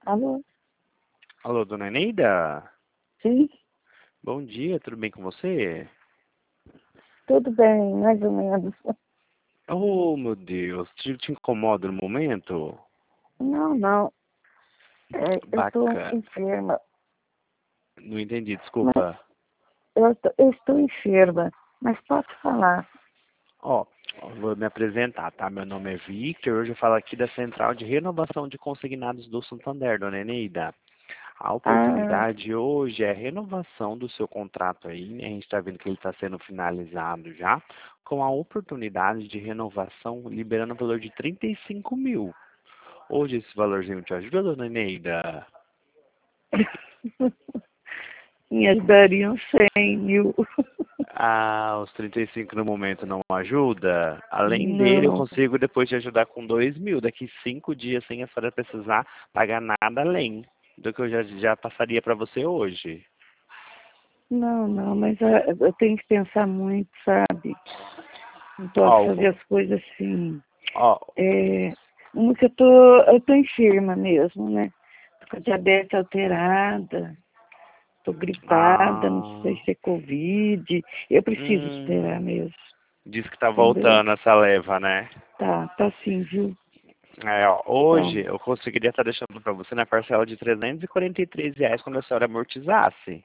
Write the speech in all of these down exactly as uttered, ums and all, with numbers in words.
Alô? Alô, dona Eneida? Sim, Bom dia, tudo bem com você? tudo bem, mais ou menos. Oh, meu Deus, te, te incomoda no momento? Não, não, é, eu estou Bacana. enferma, Não entendi, mas desculpa. eu, estou- eu estou enferma, mas posso falar. Ó, vou me apresentar, tá? Meu nome é Victor, hoje eu falo aqui da Central de Renovação de Consignados do Santander, dona Eneida. A Ah, oportunidade hoje é a renovação do seu contrato aí, né? A gente está vendo que ele está sendo finalizado já, com a oportunidade de renovação liberando o valor de trinta e cinco mil. Hoje esse valorzinho te ajuda, dona Eneida? me ajudariam cem mil. Ah, os trinta e cinco no momento não ajuda? Além dele, eu Não, consigo depois te ajudar com dois mil. Daqui cinco dias sem a senhora precisar pagar nada além do que eu já, já passaria para você hoje. não, não, mas ah, eu tenho que pensar muito, sabe? Não posso Ó, fazer as coisas assim. ó, É, uma que eu tô, eu tô enferma mesmo, né? Tô com a diabetes alterada. Tô gripada, não sei ah, se é Covid. Eu preciso esperar hum, mesmo, diz que tá entendeu? voltando essa leva, né? Tá, tá sim, viu? É, ó, Tá, hoje eu conseguiria estar deixando para você na parcela de trezentos e quarenta e três reais quando a senhora amortizasse.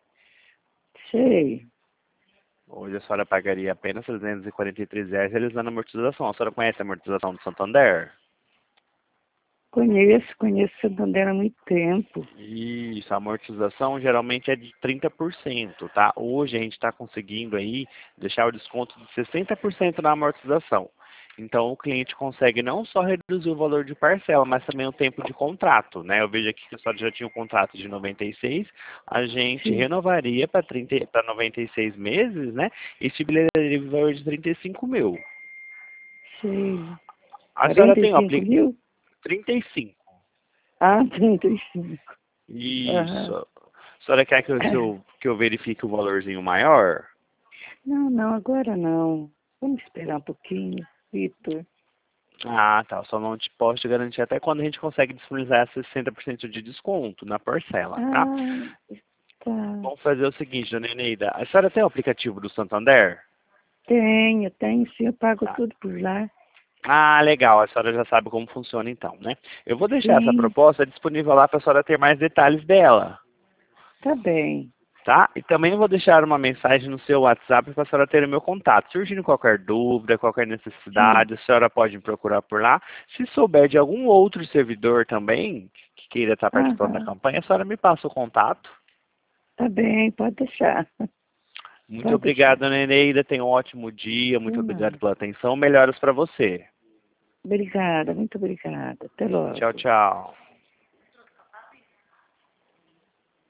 sei. Hoje a senhora pagaria apenas trezentos e quarenta e três reais realizando a amortização. A senhora conhece a amortização do Santander? Conheço, conheço Santander há muito tempo. Isso, a amortização geralmente é de trinta por cento, tá? Hoje a gente está conseguindo aí deixar o desconto de sessenta por cento na amortização. Então o cliente consegue não só reduzir o valor de parcela, mas também o tempo de contrato, né? Eu vejo aqui que a senhora já tinha um contrato de noventa e seis, a gente Sim, renovaria para trinta, para noventa e seis meses, né? E estabeleceria o valor de trinta e cinco mil. sei. A senhora quarenta e tem, ó, cinco mil? trinta e cinco. Ah, trinta e cinco. Isso. Aham. A senhora quer que eu, que eu, que eu verifique o valorzinho maior? Não, não, agora não. Vamos esperar um pouquinho, Vitor. Ah, tá. Só não te posso te garantir até quando a gente consegue disponibilizar sessenta por cento de desconto na parcela, tá? Ah, tá. Vamos fazer o seguinte, dona Eneida. A senhora tem o aplicativo do Santander? Tenho, tenho sim, eu pago Tá. tudo por lá. Ah, legal. A senhora já sabe como funciona então, né? Eu vou deixar essa Sim, proposta disponível lá para a senhora ter mais detalhes dela. tá bem. Tá? E também vou deixar uma mensagem no seu WhatsApp para a senhora ter o meu contato. Surgindo qualquer dúvida, qualquer Sim. necessidade, a senhora pode me procurar por lá. Se souber de algum outro servidor também que queira estar participando da Aham. campanha, a senhora me passa o contato. Tá bem, pode deixar. Muito Pode deixar. obrigado, Neneida. Tenha um ótimo dia. De Muito obrigado nada. pela atenção. Melhoras para você. Obrigada, muito obrigada. Até Tchau, logo. tchau.